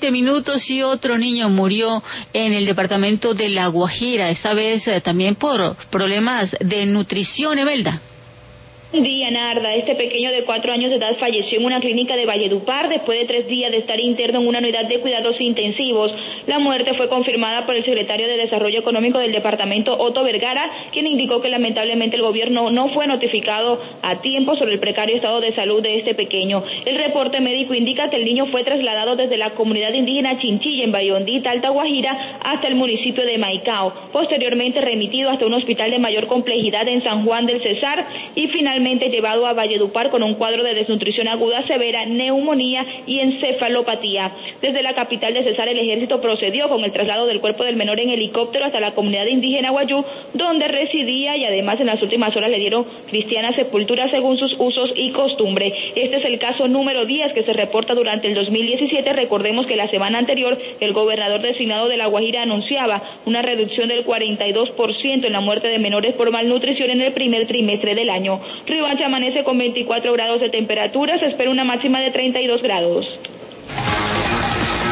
20 minutos y otro niño murió en el departamento de La Guajira, esta vez también por problemas de nutrición, Emelda. Buen día, Narda. Este pequeño de 4 años de edad falleció en una clínica de Valledupar después de 3 días de estar interno en una unidad de cuidados intensivos. La muerte fue confirmada por el secretario de Desarrollo Económico del departamento, Otto Vergara, quien indicó que lamentablemente el gobierno no fue notificado a tiempo sobre el precario estado de salud de este pequeño. El reporte médico indica que el niño fue trasladado desde la comunidad indígena Chinchilla en Bayondita, Alta Guajira, hasta el municipio de Maicao. Posteriormente remitido hasta un hospital de mayor complejidad en San Juan del Cesar y finalmente llevado a Valledupar con un cuadro de desnutrición aguda severa, neumonía y encefalopatía. Desde la capital de Cesar, el ejército procedió con el traslado del cuerpo del menor en helicóptero hasta la comunidad indígena Guayú, donde residía, y además en las últimas horas le dieron cristiana sepultura según sus usos y costumbres. Este es el caso número 10 que se reporta durante el 2017. Recordemos que la semana anterior el gobernador designado de La Guajira anunciaba una reducción del 42% en la muerte de menores por malnutrición en el primer trimestre del año. Riohacha amanece con 24 grados de temperatura, se espera una máxima de 32 grados.